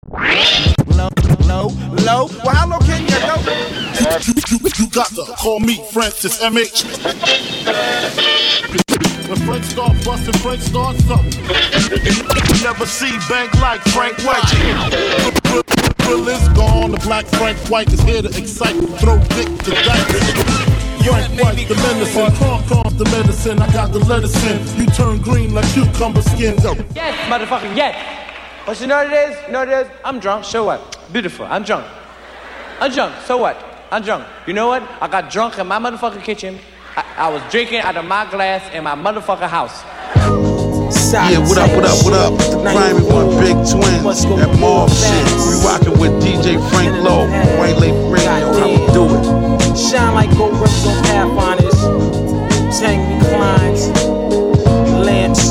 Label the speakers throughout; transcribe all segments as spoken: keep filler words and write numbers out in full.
Speaker 1: Low, low, low. Well, how low can you go?
Speaker 2: You, you, you got to call me Francis M H. When Frank start busting, Frank start something. You never see bank like Frank White. Will is gone, the black Frank White is here to excite, throw dick to dice. Frank White, the medicine, calm, calm, the medicine. I got the medicine. You turn green like cucumber skin. Go.
Speaker 3: Yes, motherfucker, yes. But you know what it is? You know what it is? I'm drunk. So what? Beautiful. I'm drunk. I'm drunk. So what? I'm drunk. You know what? I got drunk in my motherfucking kitchen. I, I was drinking out of my glass in my motherfucking house.
Speaker 4: Yeah, what up, what up, what up? The Grimy One, Big Twin, that Marv shit. We rockin' with D J Frank Lowe, White Lake Radio. How we do it?
Speaker 5: Shine like gold rims on Pathfinders, Tank reclines, lamps,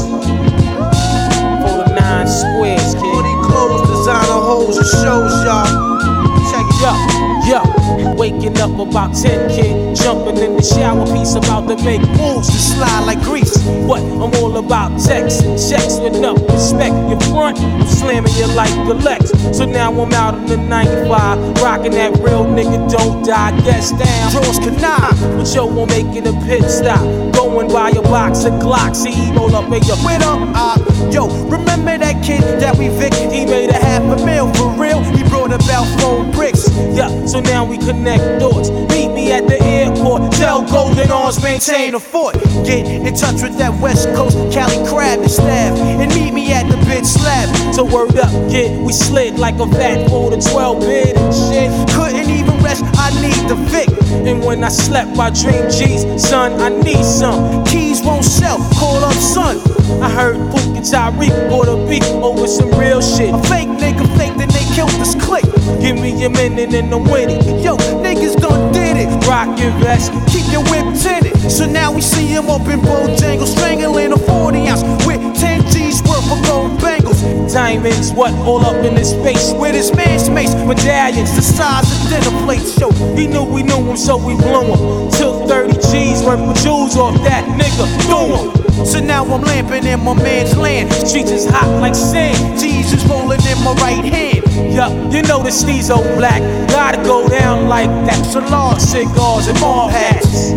Speaker 5: for the nine squares, kid.
Speaker 1: All these clothes, designer hoes, and shows, y'all. Check it out.
Speaker 5: Yo, waking up about ten, kid. Jumping in the shower piece, about to make moves to slide like grease. What? I'm all about checks and checks with enough respect. Your front, I'm slamming you like the Lex. So now I'm out in the ninety-five, rocking that real nigga don't die. Guess down, draws canine, but yo, I'm making a pit stop. Going by a box of Glocks, he roll up in your with him. Uh, yo, remember that kid that we victed? He made a half a mil for real. He brought about four bricks. Yeah, so now we connect doors. Meet me at the airport. Tell Golden Arms maintain a fort. Get in touch with that West Coast Cali crab and staff, and meet me at the bid slab. So word up, kid, we slid like a fat four to twelve bid and shit. Couldn't even rest, I need the Vic. And when I slept, I dreamed G's, son, I need some. Keys won't sell, call up son. I heard Pook and Tyreek bought a beat over some real shit. A fake nigga fake, then they killed this clique. Give me a minute and I'm winning. Yo, niggas done did it. Rock your vest, keep your whip tinted. So now we see him up in Bojangles, strangling a forty ounce with ten G's worth of gold bangles. Diamonds, what, all up in his face. With his man's mace, medallions, the size of dinner plates. Yo, he knew we knew him, so we blew him. Took thirty G's worth of jewels off that nigga, threw him. So now I'm lamping in my man's land. Streets is hot like sand. G's is rolling in my right hand. Yup, you know the Steez old black. Gotta go down like that. Salon cigars and mall hats.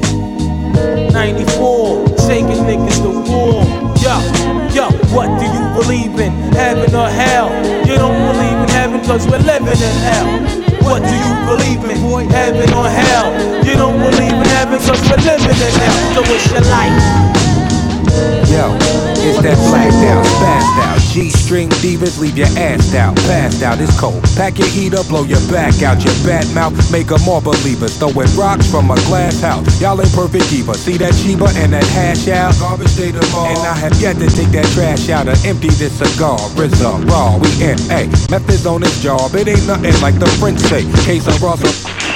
Speaker 5: ninety-four, taking niggas to war. Yo, yo, what do you believe in? Heaven or hell? You don't believe in heaven cause we're living in hell. What do you believe in? Heaven or hell? You don't believe in heaven cause we're living in hell. So it's your life.
Speaker 6: Yo, it's that blacked out, spazzed out. G-string divas, leave your ass out. Passed out, it's cold. Pack your heat up, blow your back out. Your bad mouth, make them more believers. Throwing rocks from a glass house. Y'all ain't perfect either. See that Sheba and that hash out? Garbage day tomorrow. And I have yet to take that trash out and empty this cigar. Rizza, raw, we in. Ay, methods on this job. It ain't nothing like the French say. Case of Russell.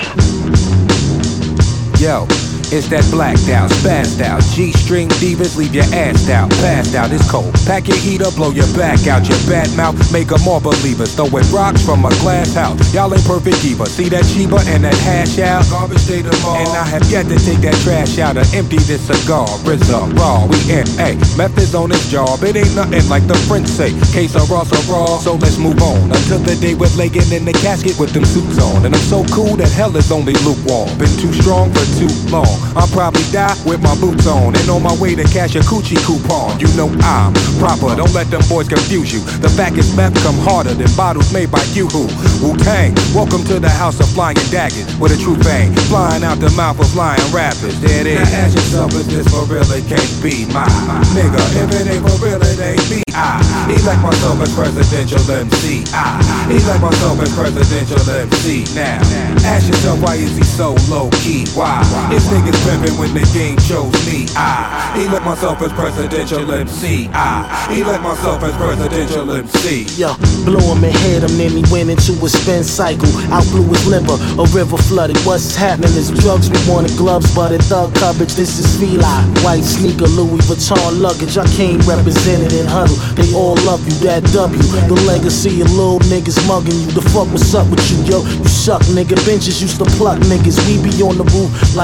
Speaker 6: Yo. It's that blacked out, spazzed out. G-string divas, leave your ass out. Passed out, it's cold. Pack your heat up, blow your back out. Your bad mouth, make them more believers. Throwing rocks from a glass house. Y'all ain't perfect either. See that Sheba and that hash out? Garbage day tomorrow. And I have yet to take that trash out and empty this cigar. Rizza, raw, we in. Ay, methods on this job. It ain't nothing like the French say. Case of Ross or raw. So let's move on until the day we're laying in the casket with them suits on. And I'm so cool that hell is only lukewarm. Been too strong for too long. I'll probably die with my boots on and on my way to cash a coochie coupon. You know I'm proper, don't let them boys confuse you. The fact is meth come harder than bottles made by you-who. Wu-Tang, welcome to the house of flying daggers with a true bang, flying out the mouth of lying rappers. There it is. Now ask yourself, is this for real? It can't be my nigga. If it ain't for real, it ain't me. I elect myself as presidential M C. I elect myself as presidential M C. Now, ask yourself, why is he so low-key? Why? His niggas pimpin' when the game chose me. I elect myself as presidential M C. I elect myself as presidential M C.
Speaker 5: Yo, blew him and hit him, then he went into a spin cycle. Out blew his liver, a river flooded. What's happening is drugs, we wanted gloves, but in thug coverage, this is feline. White sneaker, Louis Vuitton luggage. I came represented in huddle. They all love you, that W. The legacy of little niggas mugging you. The fuck what's up with you, yo? You suck, nigga. Benches used to pluck niggas. We be on the roof like fuck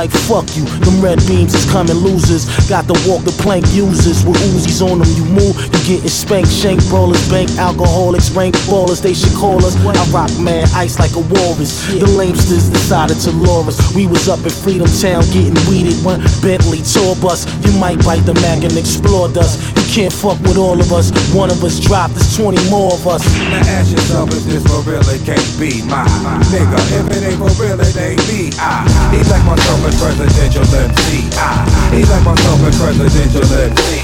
Speaker 5: you. Them red beams is coming losers. Got to walk the plank users with Uzis on them. You move, you getting spanked. Shank brawlers, bank alcoholics, rank ballers. They should call us. I rock man ice like a walrus. The lamesters decided to lure us. We was up in Freedom Town getting weeded. One Bentley tour bus. You might bite the mag and explore us. You can't fuck with all of us. One of us dropped, there's twenty more of us.
Speaker 6: Now ask yourself if this for real, it can't be my nigga. If it ain't for real, it ain't me. I elect myself as presidential M C. I elect myself as presidential M C.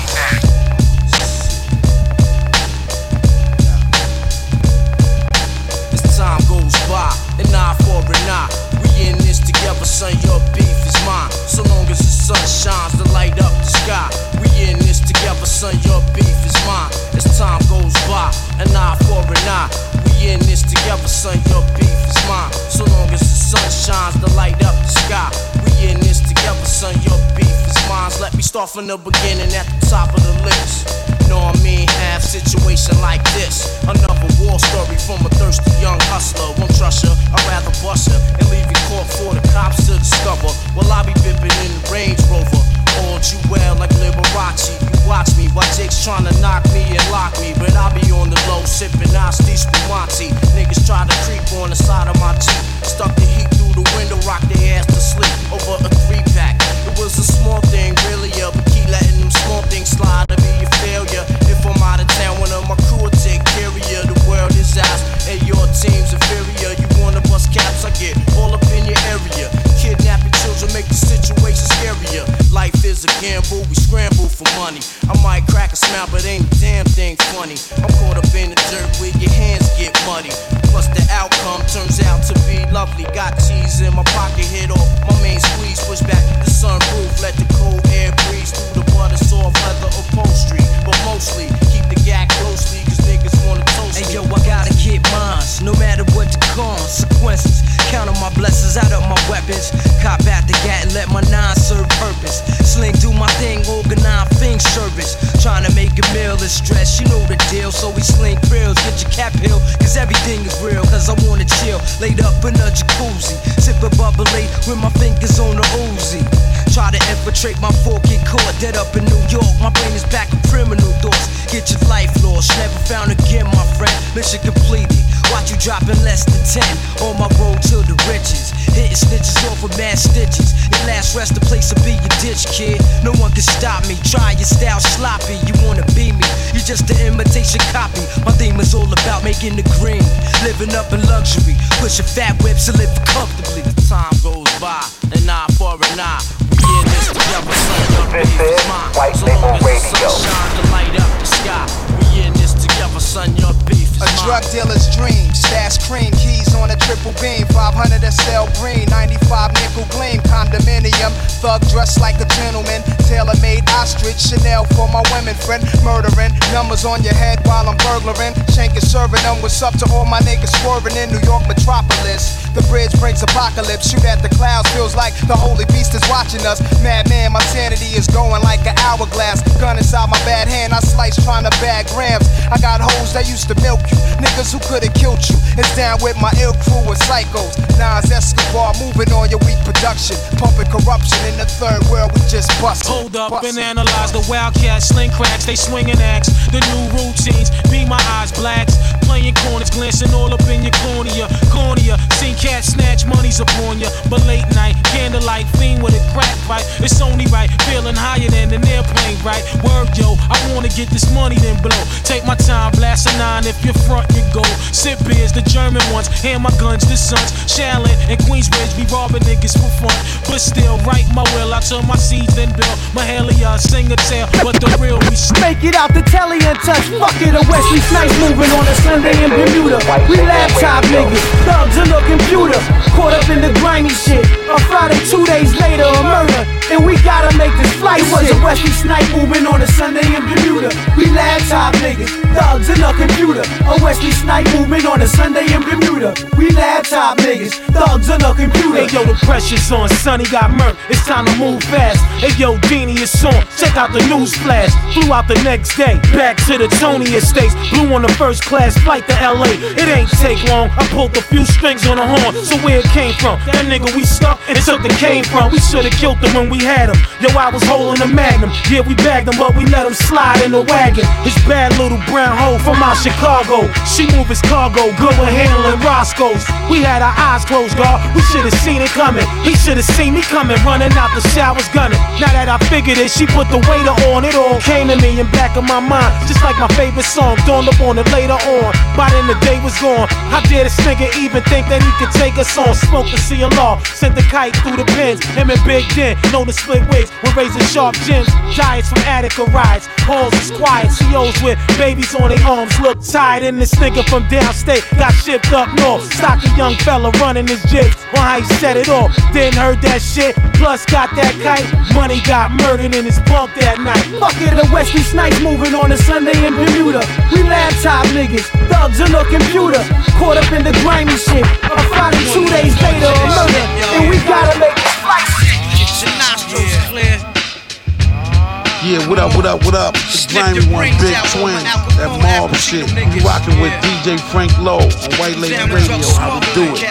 Speaker 7: As time goes by, an eye for an eye. We in this together, son. Your beef is mine. So long as the sun shines to light up the sky. We in this together, son. Your beef is mine. As time goes by, an eye for an eye. We in this together, son. Your beef is mine. So long as the sun shines to light up the sky. We in this together, son. Your beef is mine. Let me start from the beginning at the top of the list. Know what I mean? Have situation like this. Another war story from a thirsty young hustler. Won't trust her, I'd rather bust her and leave you caught for the cops to discover. Well, I be bipping in the Range Rover. All you well like Liberace. You watch me while Jake's trying to knock me and lock me. But I be on the low, sipping Asti Spumante. Niggas try to creep on the side of my Jeep. Stuck the heat through the window, rock their ass to sleep over a three pack. It was a small thing, really, yeah, but keep letting them small things slide to be a failure. If I'm out of town, one of my crew will take care of you. The world is ours, and your team's inferior. You wanna bust caps, I get all up in your area. Kidnapping children make the situation scarier. Life is a gamble, we scramble for money. I might crack a smile, but ain't a damn thing funny. I'm caught up in the dirt where your hands get muddy. Plus the outcome turns out to be lovely. Got cheese in my pocket, hit off my main squeeze. Push back the sunroof, let the cold air breeze through the butter soft leather upholstery. But mostly, keep the gag closely, cause niggas wanna toast me.
Speaker 8: Hey yo, I gotta get mines, no matter what the consequences. Count on my blessings, out of my weapons. Cop out the gat and let my nine serve purpose. Sling do my thing, organize thing service. Trying to make a meal is stress, you know the deal. So we sling grills, get your cap hill, cause everything is real. Cause I wanna chill, laid up in a jacuzzi. Sippin' bubbly with my fingers on the Uzi. Try to infiltrate my fork, get caught dead up in New York. My brain is back with criminal thoughts. Get your life lost, never found again, my friend. Mission completed. Watch you dropping less than ten on my road to the riches. Hitting snitches off with mad stitches. Your last rest the place to be your ditch, kid. No one can stop me. Try your style sloppy. You wanna be me? You just an imitation copy. My theme is all about making the green, living up in luxury, pushing fat whips and living comfortably.
Speaker 7: As time goes by, an eye for an eye. We in this together, son. Your
Speaker 9: This
Speaker 7: beef
Speaker 9: is
Speaker 7: is mine.
Speaker 9: White
Speaker 7: So
Speaker 9: Label
Speaker 7: long as the
Speaker 9: Radio.
Speaker 7: sun shines to light up the sky. We in this together, son. Your beef is
Speaker 1: A
Speaker 7: mine.
Speaker 1: drug dealer's dream, stash cream, keys on a triple beam, five hundred S L green, ninety-five nickel gleam, condominium, thug dressed like a gentleman, tailor-made ostrich, Chanel for my women friend, murdering, numbers on your head while I'm burglaring, shanking, serving them, what's up to all my niggas swerving in New York metropolis, the bridge brings apocalypse, shoot at the clouds, feels like the holy beast is watching us, madman, my sanity is going like an hourglass, gun inside my bad hand, I slice trying to bag grams, I got hoes that used to milk you, niggas who could've killed you, it's down with my ill crew of psychos, Nas Escobar moving on your weak production, pumping corruption in the third world, we just bustin'.
Speaker 5: Hold up
Speaker 1: bustin'.
Speaker 5: and analyze the wildcats, sling cracks, they swinging axe. The new routines, be my eyes blacks. Playing corners, glancing all up in your cornea. Cornea, seen cats snatch monies upon ya. But late night, candlelight, fiend with a crack pipe. It's only right, feeling higher than an airplane, right? Word yo, I wanna get this money then blow. Take my time, blast a nine if you're front, you go. Sip beers, the German ones, hand my guns, the sons. Shaolin and Queensbridge be robbing niggas for fun. But still, write my will, I turn my seeds and bill. Mahalia, sing a tale, but the real we still.
Speaker 10: Make it out the telly and touch. Fuck it, a Wesley Snipes moving on a Sunday in Bermuda. We laptop niggas, thugs in the computer. Caught up in the grimy shit. On Friday, two days later, a murder. And we gotta make this flight. It was a Wesley Snipe moving on a Sunday in Bermuda. We laptop niggas, thugs in the computer. A Wesley Snipe moving on a Sunday in Bermuda. We laptop niggas, thugs in the computer.
Speaker 5: Hey yo, the pressure's on, Sonny got murked. It's time to move fast. Hey yo, Deanie is on. Check out the news flash. Flew out the next day, back to the Tony Estates. Blew on the first class flight to L A. It ain't take long. I pulled a few strings on the horn. So where it came from. That nigga we stuck and took the cane from. We should've killed him when we had him. Yo, I was holding a magnum. Yeah, we bagged him, but we let him slide in the wagon. His bad little brown hoe from out Chicago. She move his cargo, good with handling Roscoe's. We had our eyes closed, God. We should've seen it coming. He should've seen me coming, running out the showers gunning. Now that I figured it, she put the waiter on. It all came to me in back of my mind, just like my favorite song. Dawned up on it later on. By then the day was gone. How dare this nigga even think that he could take us on? Smoked the C L R, sent the kite through the pins. Him and Big Den, known to split wigs with razor sharp gins. Giants from Attica rides, halls is quiet. C Os with babies on their arms look tired. And this nigga from downstate got shipped up north. Stocky young fella running his jigs on how he set it off. Didn't heard that shit, plus got that kite. Money got murdered in his bunk that night.
Speaker 10: Fuck it, the Wesley Snipes moving on a Sunday in Bermuda. We laptop niggas, thugs on the computer. Caught up in the grimy shit. On Friday, two days later, a murder. And we gotta make this flight.
Speaker 7: Get your nostrils clear.
Speaker 4: Yeah, what up, what up, what up? The grimy one, Big Twin, that mob shit. We rockin' with D J Frank Lowe on White Lady Radio. How we do it?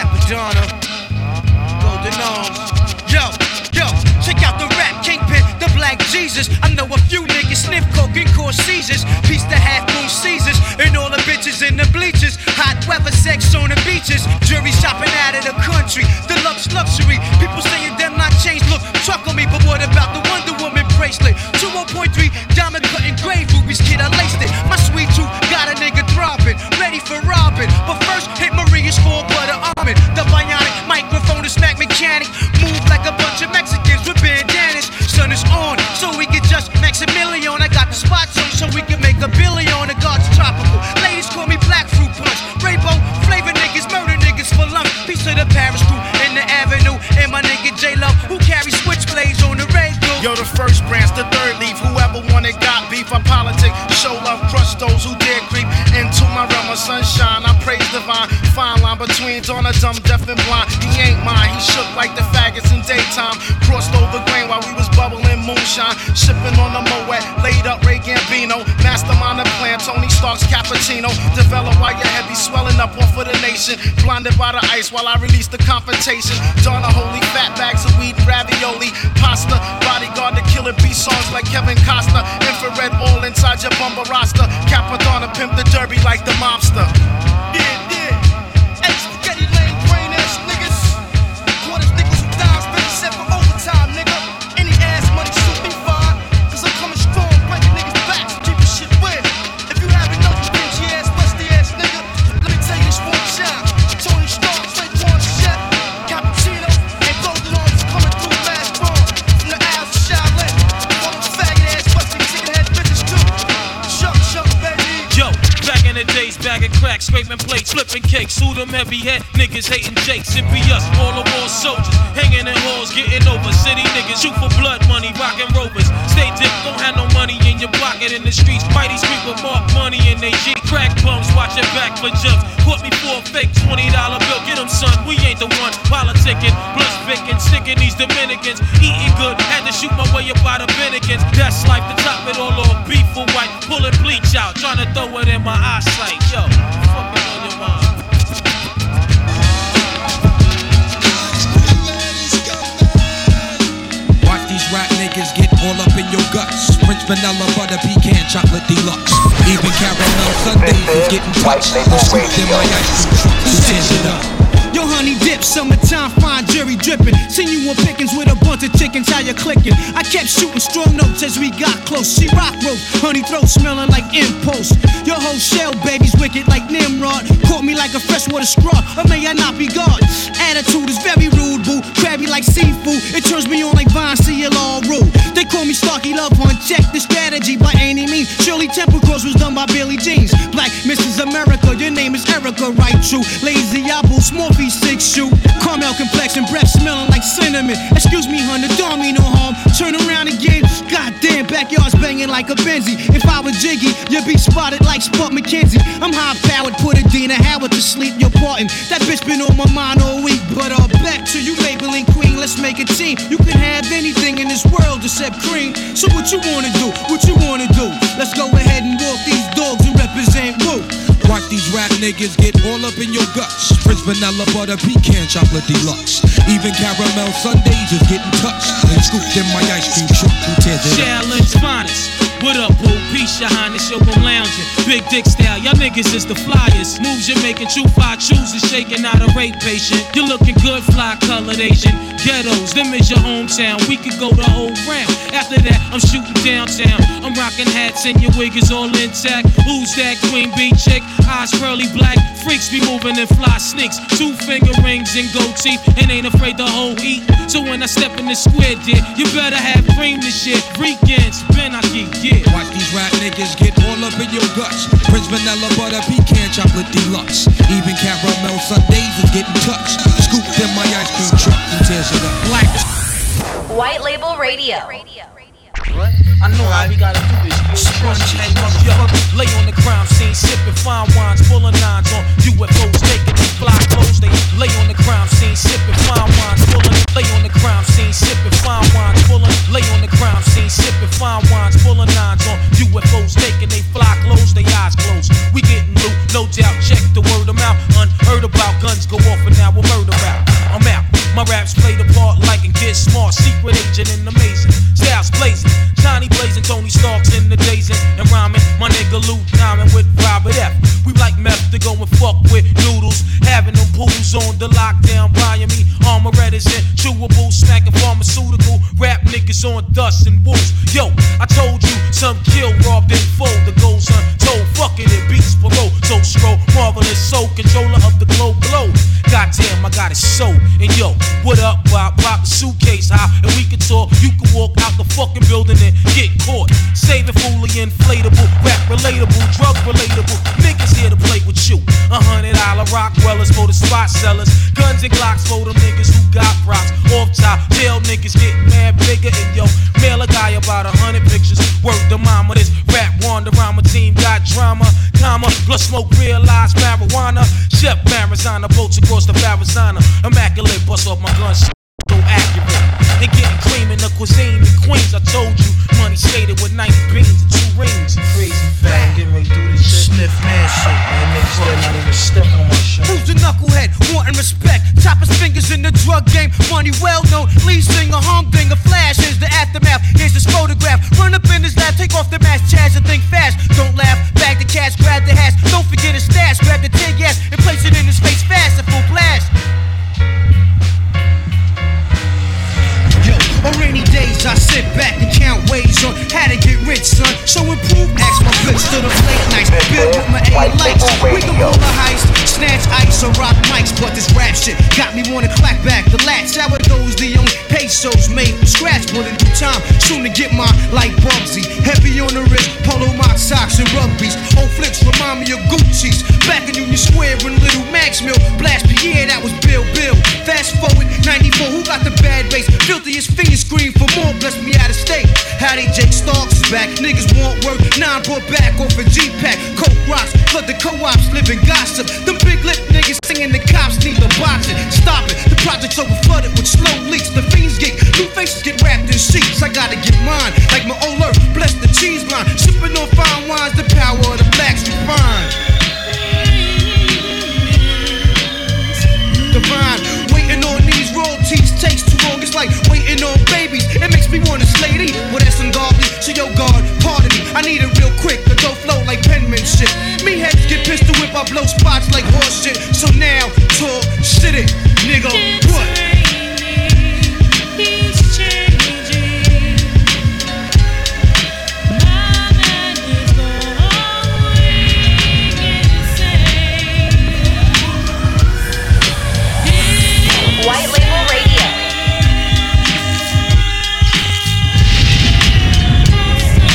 Speaker 9: Yo, yo, check out the rap kingpin, the Black Jesus. I know a few niggas sniff coke and cause seizures. Peace to half moon Caesars and all the bitches in the bleachers. Hot weather, sex on the beaches. Jury shopping out of the country. Deluxe luxury. People saying them not changed. Look, truck on me, but what about the Wonder Woman bracelet? two oh point three diamond cut engraved rubies, kid, I laced it. My sweet tooth got a nigga throbbing, ready for robbing. But first, hit Maria's full butter almond. The bionic microphone, the smack mechanic. Move like a bunch of Mexicans with bandanas. Sun is on, so we can just Maximilian. I got the spots on, so we can make a billion. The God's tropical. Ladies call me Black Fruit Punch. Rainbow flavor niggas, murder niggas for lunch. Piece of the Paris crew in the avenue. And my nigga J-Lo, who carry switchblades on the radio.
Speaker 2: Yo, the first branch, the third leaf. Whoever wanted got beef. I politic, show love, crush those who dare creep into my realm of sunshine. I praise divine, fine line between dawn of dumb, deaf and blind. He ain't mine, he shook like the faggots in daytime. Crossed over grain while we was bubbling moonshine. Shipping on the Moet, laid up Ray Gambino. Mastermind the plan, Tony Stark's cappuccino. Develop while your head be swelling up off of the nation. Blinded by the ice while I release the confrontation. Dawn a holy fat bags of weed, ravioli, pasta. Bodyguard the killer beat songs like Kevin Costner. Infrared all inside your bumper roster. Capadonna pimp the derby like the mobster.
Speaker 9: Yeah, yeah. Hey, spaghetti lane, brain ass niggas. Quarters, nickels, and dimes, fifty-seven for overtime, nigga. Any ass money shoot me fine. Cause I'm coming strong, breaking niggas' backs. Keep your shit weird. If you haven't known, you dingy ass, musty ass nigga. Let me tell you this one shot. Tony Stark, straight one shot. Cappuccino, and golden arms coming through last form. From the Isles of Shaolin. All them faggot ass, busting chicken head bitches too. Shuck, shuck, baby.
Speaker 5: Yo, back in the days, bag of crack, scraping plates, flipping cakes, suit them heavy head, niggas hating Jakes. It be us, all the war soldiers, hanging in halls, getting over. City niggas shoot for blood money, rockin' rovers. Stay dick, don't have no money in your pocket in the streets. Mighty street with mark money in they G. Crack bums, watch your back for jumps. Caught me for a fake twenty dollar bill, get them son, we ain't the one. Politicking, blood picking, sticking these Dominicans. Eating good, had to shoot my way up out of Bennigan's. That's life, to top it all off, beef for white. Pulling bleach out, trying to throw it in my eyesight. Yo, fucking on your mind.
Speaker 11: Watch these rap niggas get all up in your guts. French vanilla, butter, pecan, chocolate deluxe. Even caramel sundaes is getting touched. I'm sweet in my ice cream truck. Stand it up.
Speaker 9: Yo, honey dip, summertime, fine jury dripping. Seen you on pickings with a bunch of chickens, how you clicking? I kept shooting strong notes as we got close. She rock rope, honey throat smelling like impulse. Your whole shell, baby's wicked like Nimrod. Caught me like a freshwater straw, or may I not be God? Attitude is very rude, boo. Crabby like seafood, it turns me on like Vine C L R rule. They call me Starky Love Hunt, check the strategy by any means. Shirley Temple Cross was done by Billy Jeans. Black Missus America, your name is Erica, right? True. Lazy apple, Smorphy six shoe. Caramel complexion, breath smelling like cinnamon. Excuse me, hun, the dog me no harm. Turn around again, goddamn, backyard's banging like a Benzie. If I was Jiggy, you'd be spotted like Spud McKenzie. I'm high powered, put a Dina Howard to sleep, you're parting. That bitch been on my mind all week. But uh, back to you labeling queen, let's make a team. You can have anything in this world except cream. So what you wanna do? What you wanna do? Let's go ahead and walk these dogs and represent Woo.
Speaker 11: Watch these these rap niggas get all up in your guts. Prince Vanilla Butter Pecan Chocolate Deluxe. Even caramel sundaes is getting touched and scooped in my ice cream truck. Who tears it up?
Speaker 5: Challenge finest. What up, boo? Peace, your highness, yo, I'm lounging. Big dick style, y'all niggas is the flyers. Moves you're making, true five chooses, shaking out a rape patient. You're looking good, fly colored Asian. Ghettos, them is your hometown. We could go the whole round. After that, I'm shooting downtown. I'm rocking hats and your wig is all intact. Who's that queen bee chick? Eyes pearly black. Freaks be moving and fly sneaks. Two finger rings and gold teeth and ain't afraid to whole eat. So when I step in the square, dear, you better have cream this shit. Weekends, Ben Aki, yeah.
Speaker 11: Watch these rap niggas get all up in your guts. Prince Vanilla Butter Pecan Chocolate Deluxe. Even caramel sundaes is getting touched. Scooped in my ice cream truck and tears it up. Black.
Speaker 12: White Label Radio.
Speaker 5: What? I know how we gotta do this. Sponge head motherfucker. Lay on the crime scene, sipping fine wines, pulling nines on U F Os, taking these fly clothes. They lay on the crime scene, sipping fine wines, pulling. Lay on the crime scene, sipping fine wines, pulling. Lay on the crime scene, sipping fine wines, pulling nines on U F Os, taking they fly clothes. They eyes closed. We getting loot, no doubt. Check the word of mouth. Unheard about guns go off and now we're murder out. I'm out. My raps play the part like and get smart. Secret agent and amazing. Styles blazing. Johnny blazing. Tony Starks in the dazing. And rhyming. My nigga Luke Diamond with Robert F. We like meth to go and fuck with noodles. Having them pools on the lockdown. Buying me armorettas and chewables. Smacking pharmaceutical. Rap niggas on dust and wolves. Yo, I told you some kill robbed and fold. The goals untold. Fuck it, it beats parole. So scroll. Marvelous soul. Controller of the globe globe. Goddamn, I got it so. And yo, what up, Bob? Pop a suitcase high, and we can talk. You can walk out the fucking building and get caught. Saving fully inflatable, rap relatable, drug relatable. Niggas here to play with you. A hundred dollar Rockwellers for the spot sellers. Guns and Glocks for them niggas who got rocks. Off top, jail niggas getting mad bigger. And yo, mail a guy about a hundred pictures. Work the mama, this rap wander around my team got drama. Comma, plus smoke, realize marijuana. Chef Marizana, boats across the Arizona. Immaculate, bust off my gun, so accurate. And getting cream in the cuisine in Queens. I told you, money skated with ninety beans and two rings. Crazy fat, getting ready to do this shit. Sniff man shit, man. Niggas still not even stepping on my shit.
Speaker 9: Who's the knucklehead, wanting respect? Top his fingers in the drug game. Money well known, lead singer, humdinger. Flash, here's the aftermath. Here's his photograph. Run up in his lap, take off the mask, Chaz, and think fast. Don't laugh, bag the cash, grab the hash. Don't forget his stash, grab the ten gas and place it in his face fast at full blast. On rainy days, I sit back and count ways on how to get rich, son. So improve, ask my bitch to the late nights. Build with my A lights. We can roll a heist, snatch ice or rock mics. But this rap shit got me wanna clap back the lats. How it goes, the only pesos made from scratch. But in due time, soon to get mine like Bugsy. Heavy on the wrist, polo mock socks and rugbies. Old flicks remind me of Gucci's. Back in Union Square in Little Max Mill. Blast Pierre, that was Bill Bill. Fast forward, ninety-four, who got the bad bass? Filthiest fingers scream for more, bless me out of state. Howdy, Jake Starks is back. Niggas want work, nine brought back off a G-Pack. Coke rocks, flood the co-ops, living gossip. Them big lip niggas singing the cops need the boxing. Stop it, the project's over flooded with slow leaks. The fiends get, new faces get wrapped in sheets. I gotta get mine, like my old earth, bless the cheese line. Sipping on fine wines, the power of the blacks refined. Divine, waiting on these royalties takes too long. It's like waiting on babies. It makes me wanna slay thee. Well, that's ungodly. So yo, God, pardon me. I need it real quick. The dough flow like penmanship. Me heads get pistol whip. I blow spots like horse shit. So now, talk shit it, nigga. What?
Speaker 12: White Label Radio.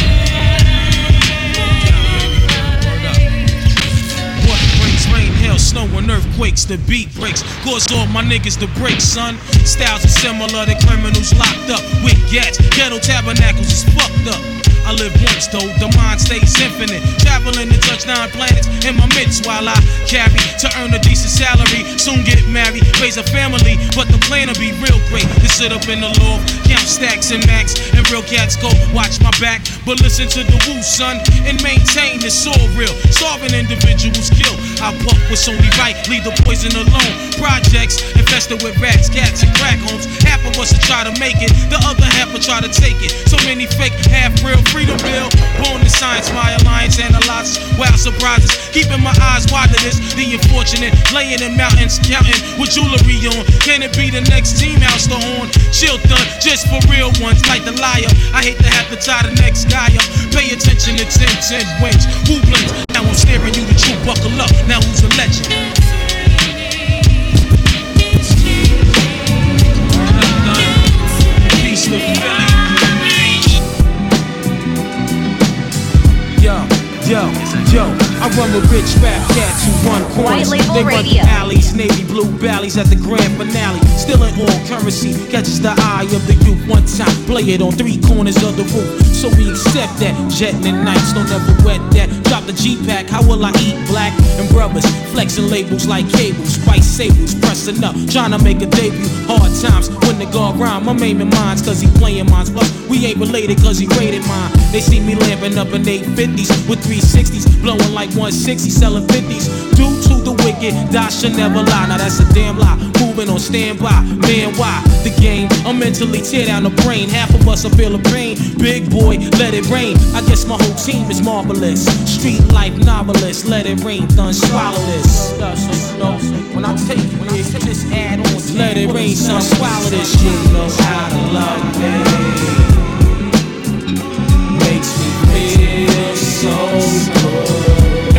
Speaker 5: What brings rain, hail,
Speaker 9: snow and earthquakes, the beat breaks. Cause all my niggas to break, son. Styles are similar to criminals locked up with gats. Ghetto tabernacles is fucked up. I live once though, the mind stays infinite. Traveling to touch nine planets in my midst while I carry to earn a decent salary. Soon get married, raise a family, but the plan will be real great. To sit up in the loft, count stacks and max, and real cats go watch my back. But listen to the woo, son, and maintain it's all real. Starving individuals kill. I puff what's only right, leave the poison alone. Projects infested with rats, cats, and crack homes. Half of us will try to make it, the other half will try to take it. So many fake, half real. Freedom bill, born to science, my alliance analyzes wild surprises. Keeping my eyes wide to this, the unfortunate, laying in mountains, counting with jewelry on. Can it be the next team house the horn? Chill done, just for real ones, like the liar. I hate to have to tie the next guy up. Pay attention to ten, ten wings. Who blinks? Now I'm staring you the truth, buckle up. Now who's a legend? Peace, little Philly. Yo, yo, yo, I run with rich rap cats who run corners. They run the alleys, navy blue valleys at the grand finale. Still in all currency, catches the eye of the youth. One time, play it on three corners of the roof. So we accept that, jetting at nights, don't ever wet that. Drop the G-Pack, how will I eat black? And brothers, flexing labels like cables. Spice sables, pressing up, trying to make a debut. Hard times, when the guard rhyme, I'm aiming mines cause he playing mines. Plus, we ain't related cause he rated mine. They see me lamping up in eight fifties with three sixties, blowing like one sixty, selling fifties. Due to the wicked, die should never lie. Now that's a damn lie, moving on standby. Man, why? The game, I'm mentally tear down the brain. Half of us will feel the pain. Big boy, let it rain. I guess my whole team is marvelous. Street life novelist, let it rain, done swallow this. When I take it, when I take this add on, let it rain, son, swallow this shit. You know how to love me. Makes me feel so good.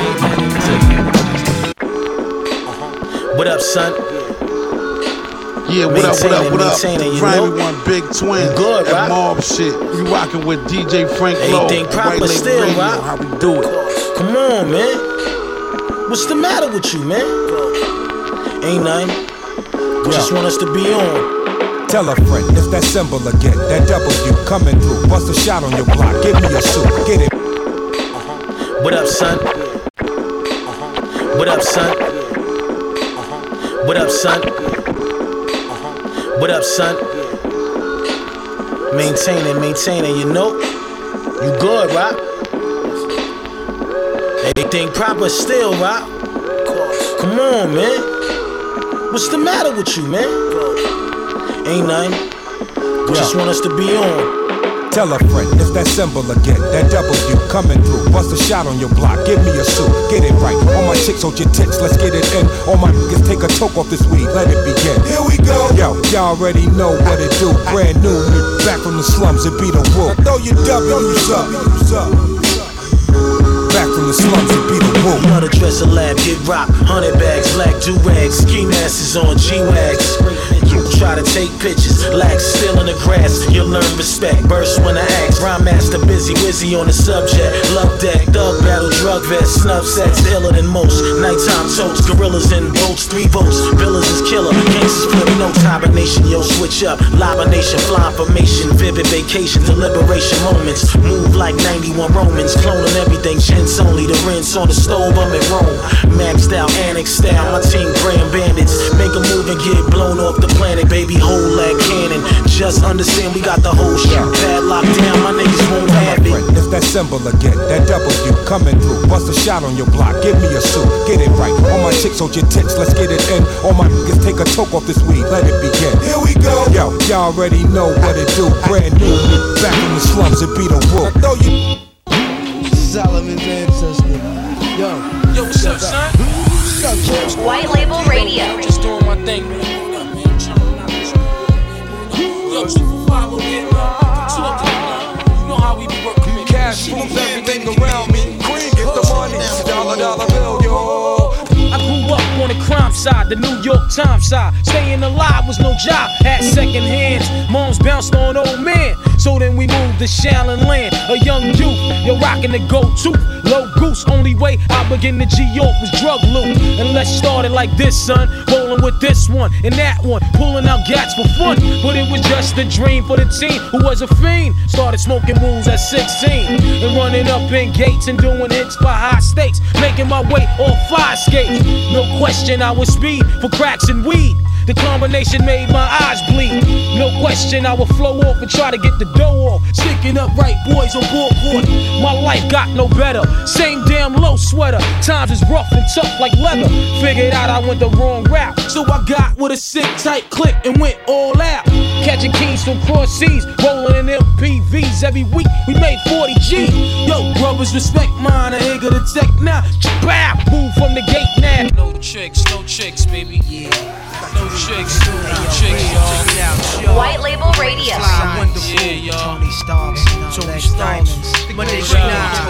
Speaker 9: What up, son?
Speaker 4: Yeah, what up, what up, what up?
Speaker 9: You
Speaker 4: Primary One, Big Twin,
Speaker 9: good,
Speaker 4: that
Speaker 9: right?
Speaker 4: mob shit. You rockin' with D J Frank Lowe.
Speaker 9: Everything proper still,
Speaker 4: Radio.
Speaker 9: right?
Speaker 4: How we do it?
Speaker 9: Come on, man. What's the matter with you, man? Ain't nothing. Just want us to be on.
Speaker 6: Tell a friend, it's that symbol again. That W coming through. Bust a shot on your block. Give me a suit. Get it.
Speaker 9: Uh-huh. What up, son? Uh-huh. What up, son? Uh-huh. What up, son? Uh-huh. What up, son? Maintaining, maintaining, you know? You good, right? Everything proper still, right? Come on, man. What's the matter with you, man? Ain't nothing. Just want us to be on.
Speaker 6: Tell a friend, it's that symbol again. That W coming through. Bust a shot on your block. Give me a suit. Get it right. All my chicks hold your tits. Let's get it in. All my niggas take a toke off this weed. Let it begin. Here we go. Yo, y'all already know what it do. Brand new. Back from the slums. It be the woo. Throw your W's up. Back from the slums. It be the woo.
Speaker 9: Know the dresser lab. Get rock. Hundred bags. Black do-rags. Ski masses on G-Wags. You try to take pictures, lax still in the grass. You'll learn respect, burst when I ask. Rhyme master busy, wizzy on the subject. Love deck, thug battle, drug vest, snub sets, iller than most. Nighttime totes, gorillas in boats, three votes. Villas is killer, gangsters flip notes. Hibernation, yo, switch up. Libernation, fly formation, vivid vacation, deliberation moments. Move like ninety-one Romans, cloning everything. Chintz only, the rinse on the stove, I'm in Rome. Maxed out, annex style, my team grand bandits. Make a move and get blown off the planet, baby, hold that cannon. Just understand we got the whole shit padlocked down, my niggas won't have it.
Speaker 6: It's that symbol again, that W coming through. Bust a shot on your block, give me a suit, get it right. All my chicks hold your tits, let's get it in. All my niggas take a toke off this weed, let it begin. Here we go. Yo, y'all already know what it do. Brand new, back in the slums, it be the woo. Throw you.
Speaker 10: Solomon's ancestor. Yo,
Speaker 9: yo, what's up, son?
Speaker 10: What's up,
Speaker 12: White Label Radio.
Speaker 9: Just doing my thing, man. Yo, two for five, we'll get love. Two o'clock, you know how we be working.
Speaker 13: Cash moves everything around me. Queen, get the money. Dollar, dollar bill, yo.
Speaker 9: I grew up on the crime side, the New York Times side. Staying alive was no job, had second hands. Moms bounced on old man.
Speaker 5: So then we moved to Shaolin Land, a young youth. You're rocking the go-to, low goose. Only way I begin to G-York was drug loot. And let's start it like this, son. Rolling with this one and that one, pulling out gats for fun. But it was just a dream for the teen who was a fiend. Started smoking moons at sixteen and running up in gates and doing hits by high stakes, making my way off fire skates. No question I was speed for cracks and weed. The combination made my eyes bleed. No question I would flow off and try to get the dough off. Sticking up right boys on board court. My life got no better. Same damn low sweater. Times is rough and tough like leather. Figured out I went the wrong route. So I got with a sick tight click and went all out. Catching keys from cross seas. Rolling in M P Vs. Every week we made forty G's. Yo, brothers, respect mine. I ain't gonna tech now. Bow, move from the gate now.
Speaker 8: No tricks, no tricks, baby. Yeah. No tricks, no tricks, y'all.
Speaker 12: White Label Radio.
Speaker 8: Yeah, y'all. Tony Starks, Tony Starks. But they shit now.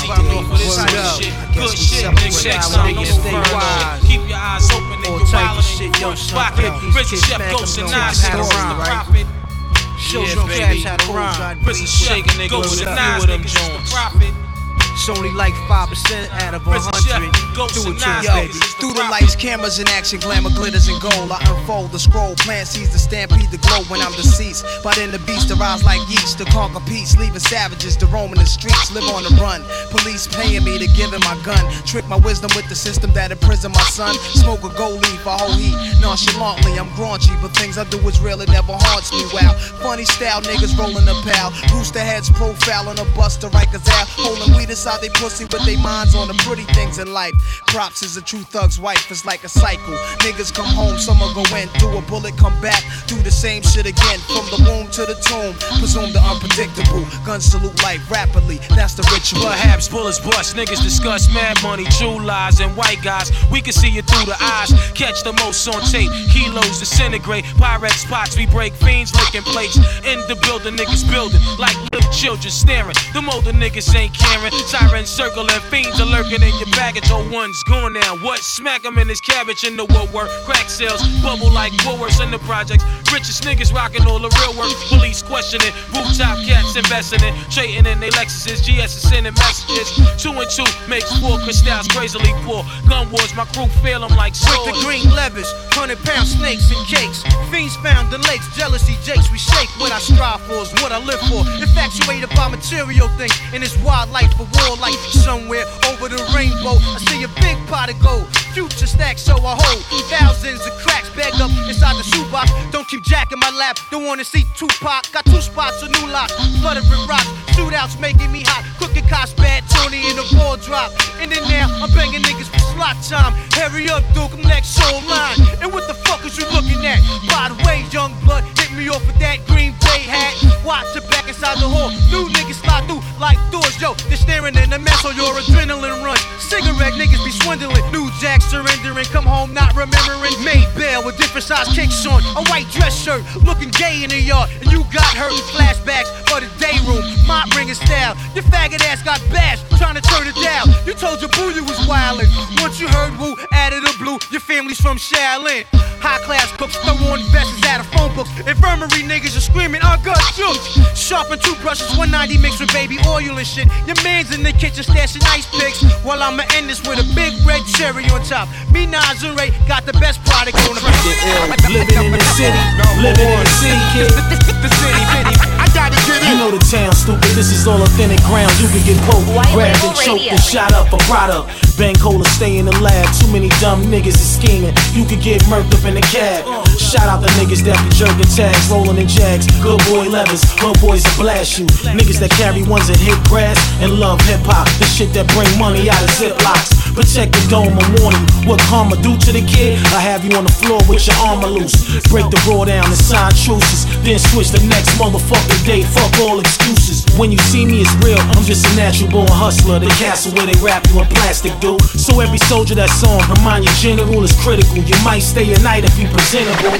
Speaker 8: Good shit, nigga. Check some, nigga. Stay wise. Keep your eyes open and your wallet in your pocket. Prison chef goes to nine stores. The profit. Shows no cash how to rhyme. Prison chef goes to nine niggas. The profit.
Speaker 14: It's only like five percent out of a hundred. Do it to
Speaker 1: yo, baby. Through the lights, cameras in action, glamour, glitters and gold. I unfold the scroll, plant seeds the stampede, the glow when I'm deceased. But in the beast, to rise like yeast, to conquer peace, leaving savages to roam in the streets, live on the run. Police paying me to give him my gun, trick my wisdom with the system that imprisoned my son. Smoke a gold leaf, a whole heat, nonchalantly. I'm graunchy, but things I do is real, it never haunts me. Wow, funny style, niggas rolling a pal, rooster heads profiling a buster, Rikers out, holding weed inside they pussy with they minds on the pretty things in life. Props is a true thug's wife, it's like a cycle. Niggas come home, summer go in, do a bullet, come back, do the same shit again. From the womb to the tomb, presume the unpredictable. Guns salute life rapidly, that's the ritual.
Speaker 5: Perhaps bullets bust, niggas discuss mad money, true lies, and white guys. We can see you through the eyes, catch the most on tape. Kilos disintegrate, pirate spots, we break fiends, licking plates. In the building, niggas building like little children staring. The older niggas ain't caring. Sirens circling, fiends are lurking in your baggage. Oh, one's gone now. What? Smack him in his cabbage in the woodwork. Crack sales, bubble like Woolworths in the projects. Richest niggas rocking all the real work. Police questioning, rooftop cats investing in, trading in they Lexuses. G S is sending messages. Two and two makes four. Crystals crazily poor. Gun wars, my crew feel them like swords.
Speaker 14: With the green levers, hundred pound snakes and cakes. Fiends found in lakes, jealousy jakes. We shake what I strive for is what I live for. Infatuated by material things in this wild life for war life. Somewhere over the rainbow, I see a big pot of gold. Future stacks, so I hold thousands of cracks bagged up inside the shoebox. Don't keep Jack in my lap, don't wanna see Tupac. Got two spots, a new lock, flooded with rocks. Shootouts making me hot, cooking cops bad, Tony in the ball drop. And then now, I'm banging niggas for slot time. Hurry up, Duke, I'm next show line. And what the fuck is you looking at? By the way, young blood, hit me off with that Green Bay hat. Watch it back inside the hall, new niggas slide through like doors. Yo, they're staring in the mess on your adrenaline run. Cigarette niggas be swindling, new jacks surrendering, come home not remembering. Made bail with different size kicks on, a white dress shirt, looking gay in the yard, and you got hurt. Flashbacks for the day room, my bringing style. Your faggot ass got bashed, trying to turn it down. You told your boo you was wildin'. Once you heard woo, added a blue, your family's from Shaolin. High class cooks, throw on vests out of phone books. Infirmary niggas are screaming, I got you. Sharpen toothbrushes, one ninety mixed with baby oil and shit. Your man's in the kitchen stashing ice picks, while I'ma end this with a big red cherry on top. Me, Nas, and Ray got the best product on the market.
Speaker 5: Living in the city, living in the city, kid.
Speaker 14: The city, city. I gotta get
Speaker 5: You know the town, stupid. This is all authentic ground. You can get poked, grabbed, and choked, and shot up for product. Bang cola, stay in the lab. Too many dumb niggas is scheming. You could get murked up in the cab. Shout out the niggas that be jerking tags, rolling in jags. Good boy levers, good boys that blast you. Niggas that carry ones that hit grass and love hip hop. The shit that bring money out of ziplocs. Protect the dome and warn you what karma do to the kid. I have you on the floor with your armor loose. Break the raw down and sign truces. Then switch the next motherfucking day. Fuck all excuses. When you see me, it's real. I'm just a natural born hustler. The castle where they wrap you in plastic, dude. So every soldier that's on, remind your general is critical. You might stay a night if you presentable.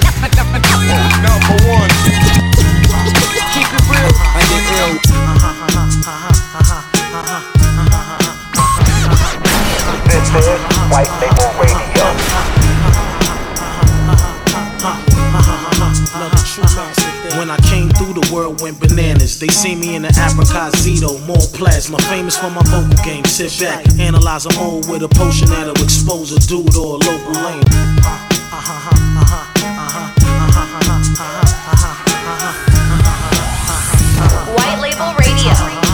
Speaker 13: Number one.
Speaker 14: Keep it real. I get real.
Speaker 15: This is White Label Radio.
Speaker 5: When I came through, the world went bananas.
Speaker 16: They see me in the apricot Zito, more plasma. Famous for my vocal game. Sit back, analyze a hole with a potion that'll expose a dude or a local lane.
Speaker 12: White Label Radio.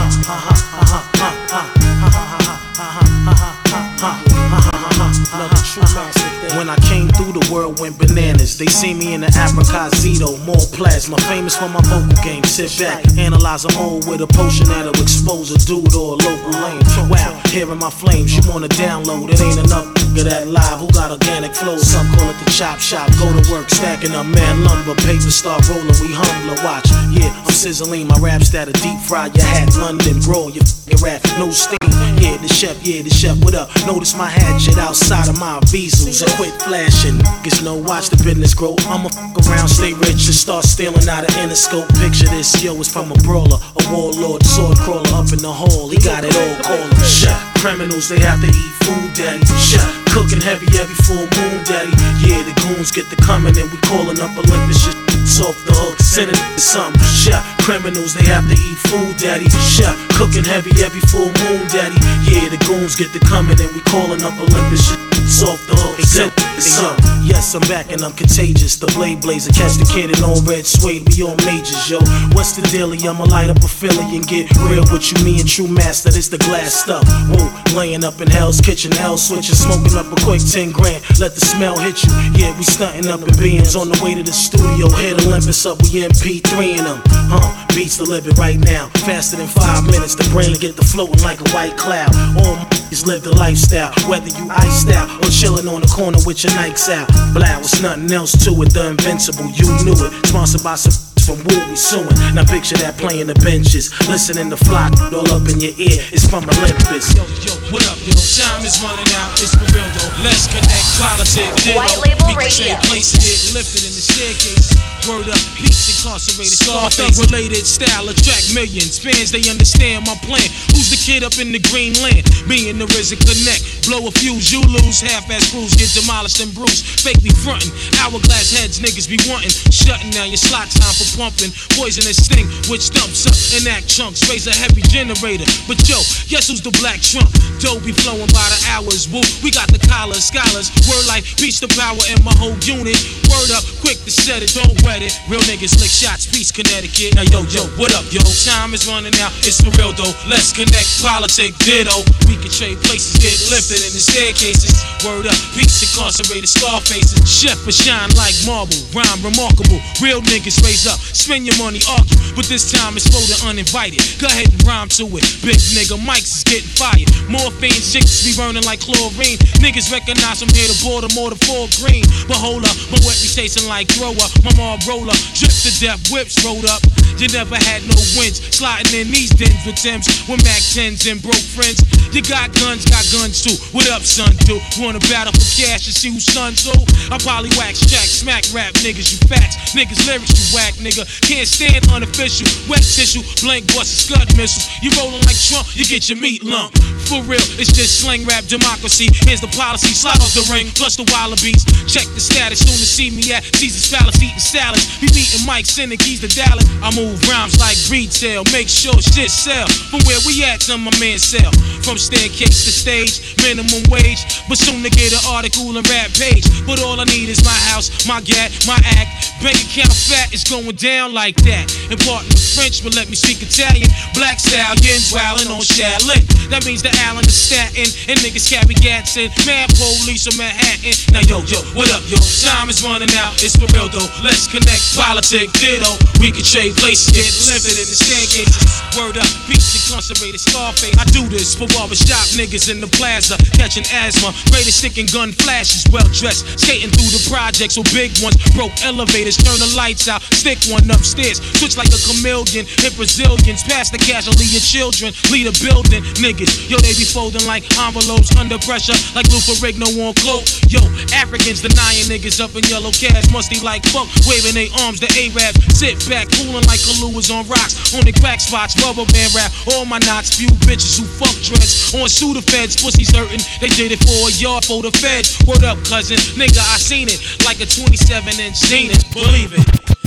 Speaker 16: When I came through, the world went bananas. They see me in the apricot Zito, more plasma. Famous for my vocal game. Sit back, analyze a hole with a potion that'll expose a dude or a local lane. Wow, hearing my flames, you wanna download. It ain't enough of that live. Who got organic flow? Some call it the chop shop. Go to work, stacking up man lumber. Paper start rolling, we humble. Watch, yeah, I'm sizzling. My raps that a deep fry your hat. London brawl, you f***ing rap, no steam. Yeah, the chef, yeah, the chef, what up? Notice my hat shit outside of my visors. I quit flashing. Niggas know, watch the business grow. I'ma fuck around, stay rich, and start stealing out of Interscope. Picture this, yo, it's from a brawler, a warlord, sword crawler up in the hall. He got it all, call him chef. Criminals, they have to eat food, daddy. Chef, cooking heavy every full moon, daddy. Yeah, the goons get the coming, and we calling up Olympus. Shit off the hook, sending it to something. Chef, criminals, they have to eat food, daddy. Chef, cooking heavy every full moon, daddy. Yeah, the goons get the coming, and we calling up Olympus. Shit off the hook, send it to something. Yes, I'm back and I'm contagious. The blade blazer, catch the kid in all red suede. We all majors, yo. What's the dealie? I'ma light up a Philly and get real with you. Me and True Master, this the glass stuff. Whoa, laying up in Hell's Kitchen, L switching, smoking up a quick ten grand. Let the smell hit you. Yeah, we stunting up in beans on the way to the studio. Hit Olympus up, we M P three in them. Huh? Beats delivered right now, faster than five minutes. The brain to get the floating like a white cloud. All is live the lifestyle, whether you iced out or chilling on the corner with your Nikes out. Black was nothing else to it, the invincible, you knew it. Sponsored by some from Woo, we suing. Now picture that playing the benches, listening to flock all up in your ear. It's from Olympus.
Speaker 11: Yo, yo, what up, yo? Time is running out, it's for real though. Let's connect politics.
Speaker 12: White Label
Speaker 11: we
Speaker 12: Radio.
Speaker 11: Places get lifted in the staircase. Word up, peace incarcerated. Scarface related style attract millions. Fans, they understand my plan. Who's the kid up in the green land? Me and the R Z A connect. Blow a fuse, you lose. Half-ass crews get demolished and bruised. Fake be frontin'. Hourglass heads, niggas be wantin'. Shutting down your slot time for pumping. Poisonous sting, which dumps up and act chunks. Raise a heavy generator. But yo, guess who's the black trump? Dough be flowing by the hours. Woo, we got the collars, scholars. Word like peace to power in my whole unit. Word up, quick to set it, don't wet it. Real niggas lick shots, peace, Connecticut. Now yo, yo, what up, yo? Time is running out, it's for real though. Let's connect, politic, ditto. We can trade places, get lifted in the staircases. Word up, peace, incarcerated, scar faces. Chef but shine like marble, rhyme remarkable. Real niggas raise up, spend your money, argue. But this time it's for the uninvited. Go ahead and rhyme to it. Big nigga Mike's is getting fired. Morphine chicks be burning like chlorine. Niggas recognize from here to Baltimore to Fort Greene. But hold up, my wet be tasting like thrower. My mom roller, drip to death, whips rolled up. You never had no wins, sliding in these dens with Timbs, with Mac tens and broke friends. You got guns, got guns too. What up, son? Do wanna battle for cash and see who's sons who? I probably wax track, smack rap niggas, you facts. Niggas lyrics, you whack nigga. Can't stand unofficial, wet tissue, blank bust, scud missiles. You rolling like Trump, you get your meat lump. For real, it's just slang rap democracy. Here's the policy, slide off the ring, plus the wallabies. Check the status, soon to see me at Caesar's Palace eating salads. Be meeting Mike, sending keys to Dallas. I move rhymes like retail, make sure shit sell. From where we at, to my man sell. From staircase to stage, minimum wage. But soon to get an article and rap page. But all I need is my house, my gat, my act. Bank account fat is going down like that. Important French, but let me speak Italian. Black stallions wildin' on Shaolin. That means the Allen is Staten. And niggas carry gats in. Mad police from Manhattan. Now yo, yo, what up, yo? Time is running out, it's for real though. Let's connect, politic, ditto. We can trade places, get lifted in the staircases. Word up, peace incarcerated, Scarface. I do this for barbershop niggas in the plaza. Catching asthma, greatest stick and gun flashes. Well dressed, skating through the projects with big ones. Broke elevators, turn the lights out. Stick one upstairs, switch like a chameleon. Hit Brazilians, pass the cash, leave your children. Lead a building, niggas. Yo, they be folding like envelopes under pressure, like Lou Ferrigno on cloak. Yo, Africans denying niggas up in yellow cash, musty like fuck, waving they arms. The Arabs sit back, cooling like Kaluas on rocks. On the crack spots, rubber band rap. All my knots, few bitches who fuck dreads. On Sudafeds, pussies hurting. They did it for a yard for the feds. Word up, cousin, nigga, I seen it like a twenty-seven inch Zenith. Believe it. Now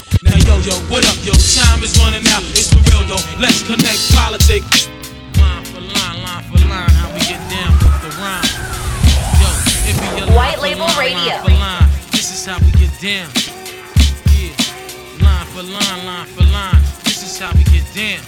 Speaker 11: yo, yo, what up, yo? Time is running out, it's for real, though. Let's connect politics. Line for line, line for line, how we get down with the rhyme. Yo, it be your
Speaker 12: White Label
Speaker 11: line,
Speaker 12: Radio.
Speaker 11: Line for line. This is how we get down. Yeah, line for line, line for line. This is how we get down.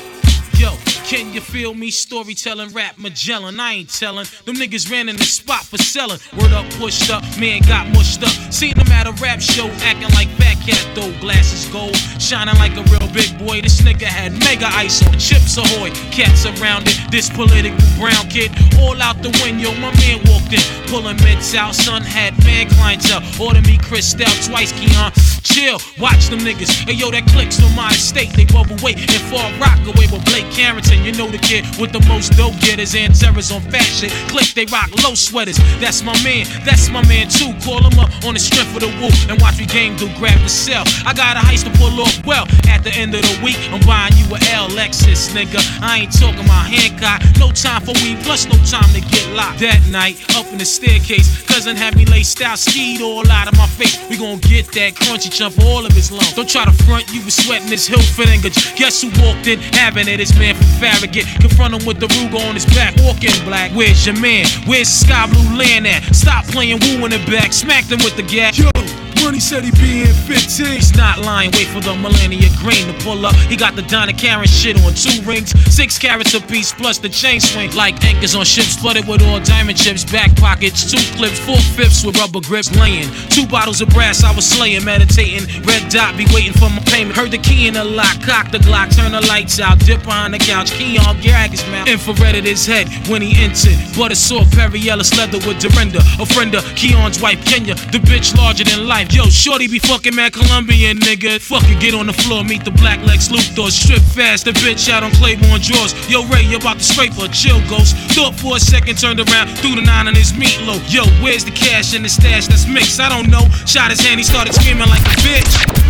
Speaker 11: Yo, can you feel me? Storytelling, rap Magellan. I ain't telling. Them niggas ran in the spot for selling. Word up, pushed up, man got mushed up. Seen them at a rap show, acting like fat cat though. Glasses gold, shining like a real big boy. This nigga had mega ice on. Chips Ahoy, cats around it. This political brown kid, all out the window. My man walked in, pulling mids out. Son had mad clientele. Order me Cristal twice, Keon. Chill, watch them niggas. Hey yo, that clicks from my estate. They bubble weight and fall rock away with Blake Carrington. You know the kid with the most dope getters and terrors on fat shit. Click, they rock low sweaters. That's my man, that's my man too. Call him up on the strength of the woo and watch me game do grab the cell. I got a heist to pull off well. At the end of the week, I'm buying you a L Lexus, nigga. I ain't talking about Hancock. No time for weed, plus no time to get locked. That night, up in the staircase, cousin had me laced out, skied all out of my face. We gon' get that crunchy chump for all of his lungs. Don't try to front, you was sweating this Hilfiger. Guess who walked in, having it? This man from Farragut. Confront him with the Ruger on his back. Walking black. Where's your man? Where's Sky Blue land at? Stop playing woo in the back. Smacked him with the gas. Yo, Money said he be in fifteen. He's not lying. Wait for the Millennia Green to pull up. He got the Donna Karen shit on two rings. Six carats a piece plus the chain swing. Like anchors on ships flooded with all diamond chips. Back pockets, two clips, four fifths with rubber grips laying. Two bottles of brass I was slaying. Meditating. Red dot be waiting for my payment. Heard the key in the lock. Cock the Glock. Turn the lights out. Dip behind the couch. Key on. Gag his mouth. Infrared at his head when he entered. Butter soft Perry Ellis leather with Dorinda. A friend of Keon's wife Kenya. The bitch larger than life. Yo, shorty be fucking mad Colombian, nigga. Fucking get on the floor, meet the black Lex Luthor. Strip fast, the bitch out on Claiborne drawers. Yo, Ray, you about to scrape her, chill, ghost. Thought for a second, turned around, threw the nine on his meatloaf. Yo, where's the cash in the stash that's mixed? I don't know. Shot his hand, he started screaming like a bitch.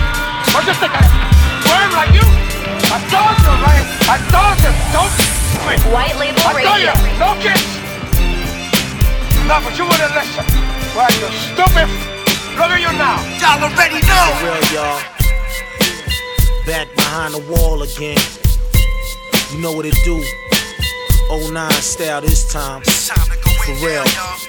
Speaker 17: I just think I worm like you. I told you, right? I told you, don't wait.
Speaker 12: White Label
Speaker 17: I
Speaker 12: Radio.
Speaker 17: told you, no kids. No, but you wouldn't listen. Well, you stupid. Look at you now. Y'all already know.
Speaker 16: For real, y'all. Back behind the wall again. You know what it do. oh nine style this time. For real.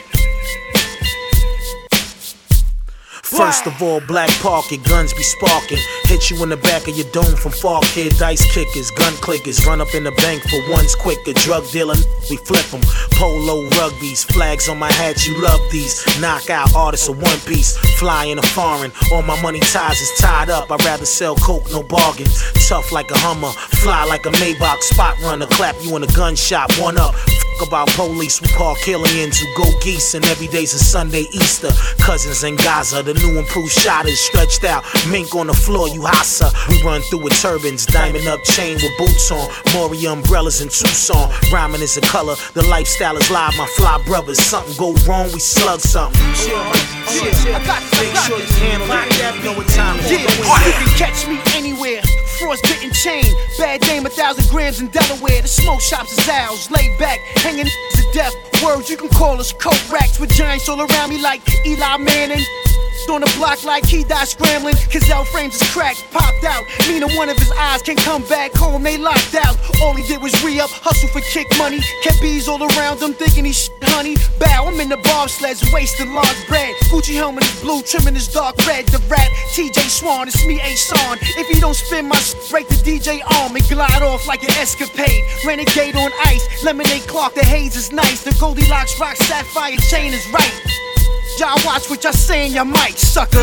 Speaker 16: First of all, black pocket, guns be sparking. Hit you in the back of your dome from far kid. Dice kickers, gun clickers. Run up in the bank for ones quicker. Drug dealer, we flip them. Polo rugbies, flags on my hat, you love these. Knockout artists of one piece. Fly in a foreign, all my money ties is tied up. I'd rather sell coke, no bargain. Tough like a Hummer, fly like a Maybach. Spot runner, clap you in a gun shop, one up. Fuck about police, we call Killians who go geese. And every day's a Sunday, Easter. Cousins in Gaza, the new improved shot is stretched out. Mink on the floor, you hassa. We run through with turbans, diamond up chain with boots on. Maury umbrellas in Tucson. Rhyming is a color, the lifestyle is live. My fly brothers, something go wrong, we slug something. Chill, chill, chill. Make sure you handle it. Know what time it is.
Speaker 10: You can catch me anywhere. Frostbitten chain, bad dame, a thousand grams in Delaware. The smoke shops is ours, laid back, hanging to death. Words you can call us coke racks with giants all around me like Eli Manning. On the block like he died scrambling, cause L frames is cracked, popped out. Meaning one of his eyes can't come back home, they locked out. All he did was re-up, hustle for kick money. Kept bees all around him, thinking he's shit, honey. Bow, I'm in the bobsleds, wasting large bread. Gucci helmet is blue, trimming is dark red. The rap, T J Swan, it's me, A-Son. If he don't spin my shit, break the D J arm and glide off like an escapade. Renegade on ice, lemonade Clark, the haze is nice. The Goldilocks rock sapphire chain is right. Y'all watch what y'all saying, y'all might, suckers.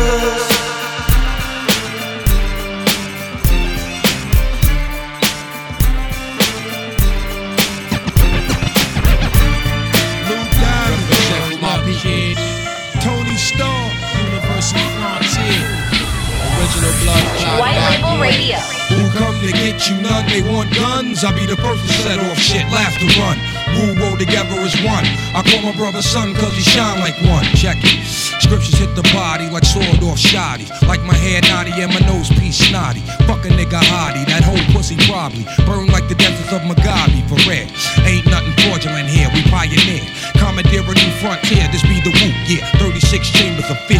Speaker 11: Kid, Tony Stark, Universal Frontier, Original Blood.
Speaker 12: White Label Radio.
Speaker 6: Who come to get you none? They want guns. I'll be the first to set off shit, laugh to run. Rule roll together as one. I call my brother son cause he shine like one. Check it. Scriptures hit the body like sword off shoddy. Like my hair naughty and my nose piece snotty. Fuck a nigga hottie, that whole pussy probably burn like the deserts of Mugabe for red. Ain't nothing fraudulent here, we pioneer. Commandeer a new frontier, this be the woo, yeah. thirty-six chambers of fear, huh?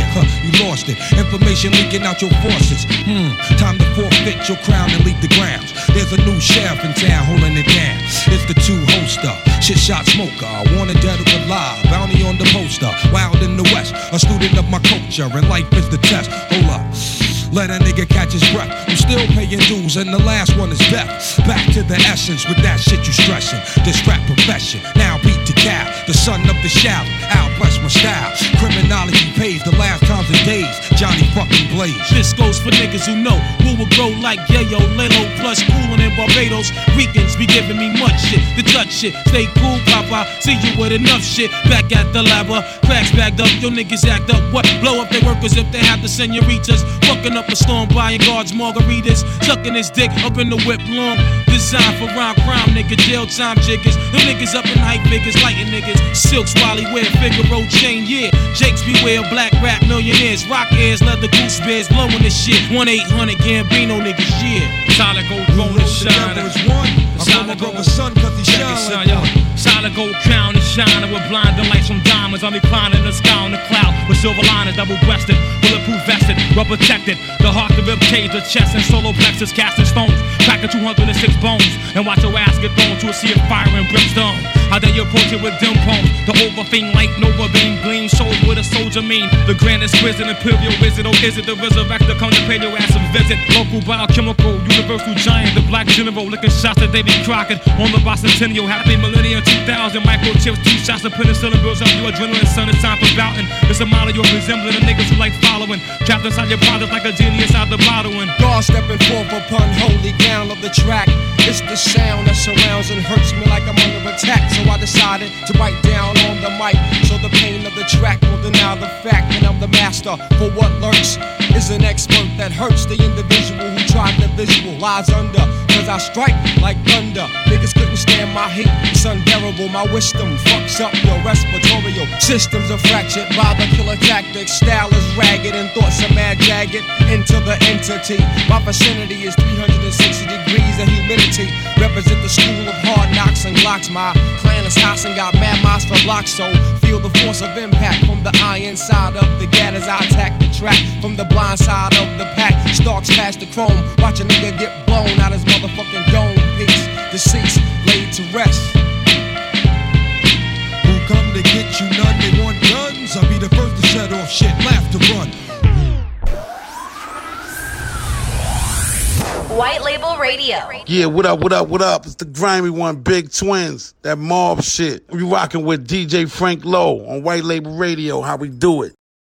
Speaker 6: you lost it. Information leaking out your faucets. Hmm, time to forfeit your crown and leave the grounds. There's a new sheriff in town holding it down. It's the two hoster, shit shot smoker, wanted dead or alive, bounty on the poster. Wild in the West, a student of my culture, and life is the test. Hold up. Let a nigga catch his breath. I'm still paying dues, and the last one is death. Back to the essence with that shit you stressing. This rap profession, now beat to cow. The son of the shout, I'll bless my style. Criminology pays the last times and days. Johnny fucking Blaze.
Speaker 11: This goes for niggas who know who will grow like Yayo, Lelo, plus coolin' in Barbados. Ricans be giving me much shit, the Dutch shit. Stay cool, Papa. See you with enough shit. Back at the lava, cracks bagged up. Your niggas act up. What? Blow up their workers if they have the senoritas. Fucking up a storm, buying guards margaritas, sucking his dick up in the whip long. Designed for rhyme crime, nigga, jail time jiggers. Them niggas up in hype figures, lighting niggas. Silks, Wally wear, Figaro chain, yeah. Jakes beware, black rap millionaires, rock ears, leather goose bears, blowing this shit. one eight hundred Gambino niggas, yeah.
Speaker 6: Solid gold throne and shine. Solid gold son, cause he shine like one.
Speaker 11: Solid gold crown and shining with blinding lights from diamonds. I'm reclining in the sky on the cloud with silver liners, double breasted, bulletproof vested, rubber protected. The heart, the rib cage, the chest, and solar plexus, casting stones, cracking two hundred six bones, and watch your ass get thrown to a sea of fire and brimstone. How they approach it with dim poems, the overthink light, nova beam, gleam, shows what a soldier mean. The grandest prison, imperial wizard, or is it the resurrector? Come to pay your ass a visit. Local biochemical, universal giant, the black general, licking shots at Davy Crockett on the bicentennial. Happy millennium two thousand, microchips, two shots of penicillin builds up your adrenaline. Son, it's time for bouting. It's a model you're resembling, the niggas who like following. Trapped inside your product like a genie inside the bottle. And
Speaker 14: God stepping forth upon holy ground of the track. It's the sound that surrounds and hurts me like I'm under attack. So I decided to bite down on the mic, so the pain of the track will deny the fact that I'm the master. For what lurks is an expert that hurts the individual who tried the visual. Lies under, cause I strike like thunder. Niggas couldn't stand my heat, it's unbearable. My wisdom fucks up your respiratory systems are fractured by the killer tactics. Style is ragged and thoughts are mad jagged into the entity. My vicinity is three hundred sixty degrees of humidity. Represent the school of hard knocks and glocks. My clan is house and got mad miles for blocks. So feel the force of impact from the iron side of the gat as I attack the track. From the blind side of the pack, stalks past the chrome. Watch a nigga get blown out his motherfucking dome piece. Deceased, laid to rest.
Speaker 6: Who come to get you none? They want guns. I'll be the first to set off shit, laugh to run.
Speaker 12: White Label Radio.
Speaker 4: Yeah, what up, what up, what up? It's the grimy one, Big Twins. That mob shit. We rocking with D J Frank Lowe on White Label Radio. How we do it?